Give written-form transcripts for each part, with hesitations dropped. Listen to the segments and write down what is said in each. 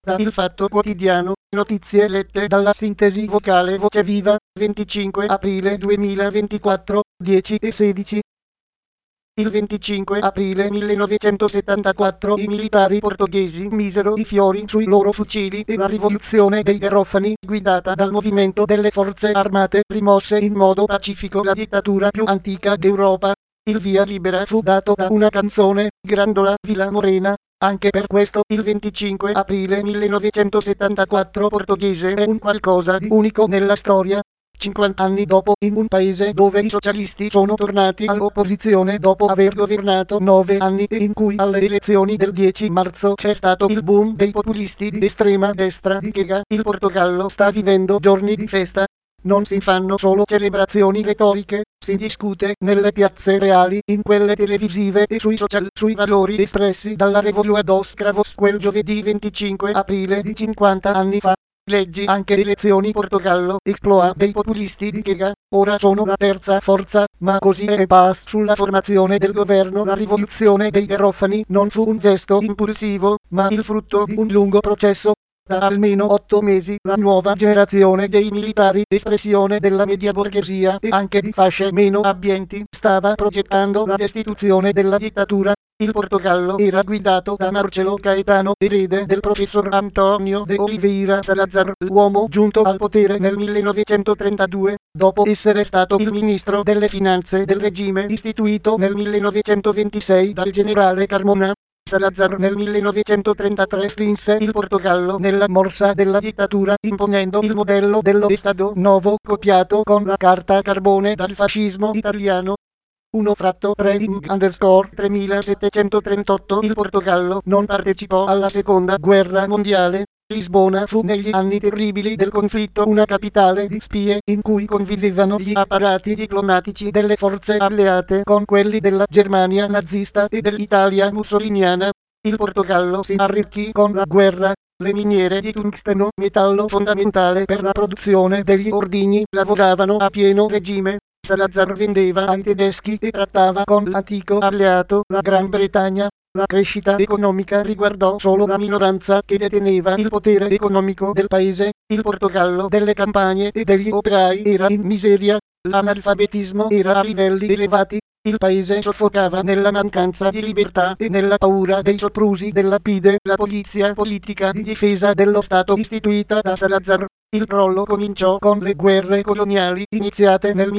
Da Il Fatto Quotidiano, notizie lette dalla sintesi vocale Voce Viva, 25 aprile 2024, 10 e 16. Il 25 aprile 1974 i militari portoghesi misero i fiori sui loro fucili e la rivoluzione dei Garofani, guidata dal movimento delle forze armate, rimosse in modo pacifico la dittatura più antica d'Europa. Il via libera fu dato da una canzone, Grândola Vila Morena. Anche per questo il 25 aprile 1974 portoghese è un qualcosa di unico nella storia. 50 anni dopo, in un paese dove i socialisti sono tornati all'opposizione dopo aver governato 9 anni e in cui alle elezioni del 10 marzo c'è stato il boom dei populisti di estrema destra di Chega, il Portogallo sta vivendo giorni di festa. Non si fanno solo celebrazioni retoriche, si discute nelle piazze reali, in quelle televisive e sui social, sui valori espressi dalla Revolução dos Cravos quel giovedì 25 aprile di 50 anni fa. Leggi anche elezioni Portogallo, exploit dei populisti di Chega, ora sono la terza forza, ma così è pass sulla formazione del governo. La rivoluzione dei Garofani non fu un gesto impulsivo, ma il frutto di un lungo processo. Da almeno 8 mesi la nuova generazione dei militari, espressione della media borghesia e anche di fasce meno abbienti, stava progettando la destituzione della dittatura. Il Portogallo era guidato da Marcelo Caetano, erede del professor António de Oliveira Salazar, l'uomo giunto al potere nel 1932, dopo essere stato il ministro delle finanze del regime istituito nel 1926 dal generale Carmona. Salazar nel 1933 strinse il Portogallo nella morsa della dittatura, imponendo il modello dello Estado Novo copiato con la carta carbone dal fascismo italiano. 1 fratto 3738 Il Portogallo non partecipò alla seconda guerra mondiale. Lisbona fu negli anni terribili del conflitto una capitale di spie in cui convivevano gli apparati diplomatici delle forze alleate con quelli della Germania nazista e dell'Italia mussoliniana. Il Portogallo si arricchì con la guerra. Le miniere di tungsteno, metallo fondamentale per la produzione degli ordigni, lavoravano a pieno regime. Salazar vendeva ai tedeschi e trattava con l'antico alleato, la Gran Bretagna. La crescita economica riguardò solo la minoranza che deteneva il potere economico del paese. Il Portogallo delle campagne e degli operai era in miseria. L'analfabetismo era a livelli elevati. Il paese soffocava nella mancanza di libertà e nella paura dei soprusi della PIDE, la polizia politica di difesa dello Stato istituita da Salazar. Il crollo cominciò con le guerre coloniali iniziate nel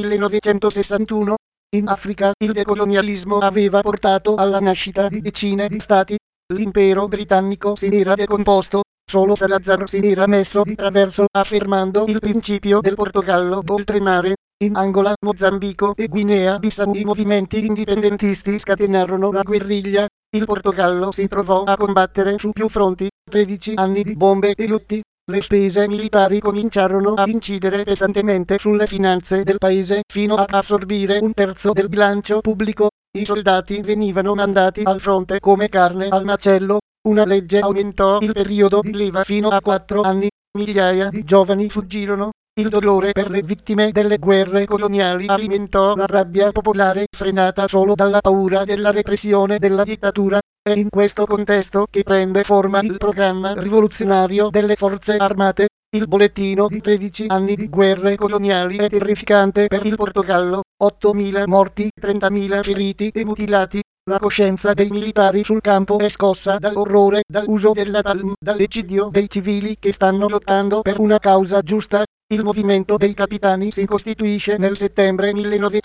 1961. In Africa il decolonialismo aveva portato alla nascita di decine di stati. L'impero britannico si era decomposto. Solo Salazar si era messo di traverso affermando il principio del Portogallo d'oltremare. In Angola, Mozambico e Guinea-Bissau i movimenti indipendentisti scatenarono la guerriglia. Il Portogallo si trovò a combattere su più fronti. 13 anni di bombe e lutti. Le spese militari cominciarono a incidere pesantemente sulle finanze del paese fino a assorbire un terzo del bilancio pubblico. I soldati venivano mandati al fronte come carne al macello. Una legge aumentò il periodo di leva fino a 4 anni. Migliaia di giovani fuggirono. Il dolore per le vittime delle guerre coloniali alimentò la rabbia popolare, frenata solo dalla paura della repressione della dittatura. È in questo contesto che prende forma il programma rivoluzionario delle forze armate. Il bollettino di 13 anni di guerre coloniali è terrificante per il Portogallo. 8.000 morti, 30.000 feriti e mutilati. La coscienza dei militari sul campo è scossa dall'orrore, dall'uso della napalm, dall'eccidio dei civili che stanno lottando per una causa giusta. Il movimento dei capitani si costituisce nel settembre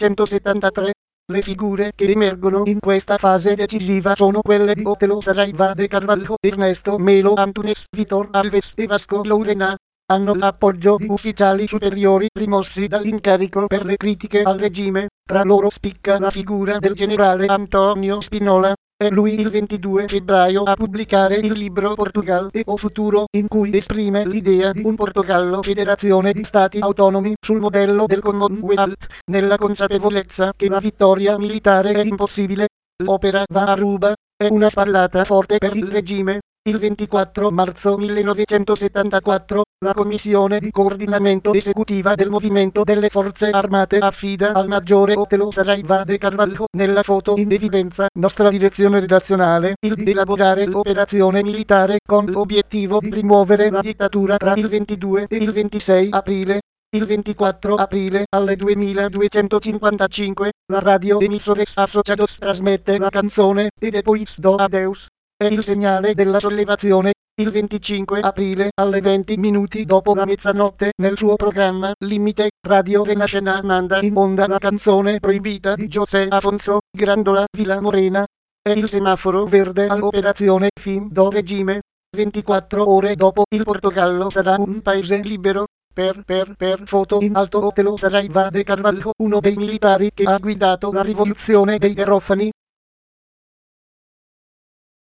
1973. Le figure che emergono in questa fase decisiva sono quelle di Otelo Saraiva de Carvalho, Ernesto Melo Antunes, Vitor Alves e Vasco Lourena. Hanno l'appoggio di ufficiali superiori rimossi dall'incarico per le critiche al regime. Tra loro spicca la figura del generale Antonio Spinola. È lui il 22 febbraio a pubblicare il libro Portugal e o Futuro, in cui esprime l'idea di un Portogallo federazione di stati autonomi sul modello del Commonwealth, nella consapevolezza che la vittoria militare è impossibile. L'opera va a ruba, è una spallata forte per il regime. Il 24 marzo 1974 La commissione di coordinamento esecutiva del movimento delle forze armate affida al maggiore Otelo Saraiva de Carvalho nella foto in evidenza nostra direzione redazionale il di elaborare l'operazione militare con l'obiettivo di rimuovere la dittatura tra il 22 e il 26 aprile. Il 24 aprile alle 2255 la radio Emisores Associados trasmette la canzone De Depois do Adeus e il segnale della sollevazione. Il 25 aprile alle 20 minuti dopo la mezzanotte nel suo programma Limite Radio Renascena manda in onda la canzone proibita di José Afonso Grandola Villa Morena e il semaforo verde all'operazione Fin do Regime. 24 ore dopo il Portogallo sarà un paese libero. Per foto in alto Otelo Saraiva de Carvalho, uno dei militari che ha guidato la rivoluzione dei Garofani.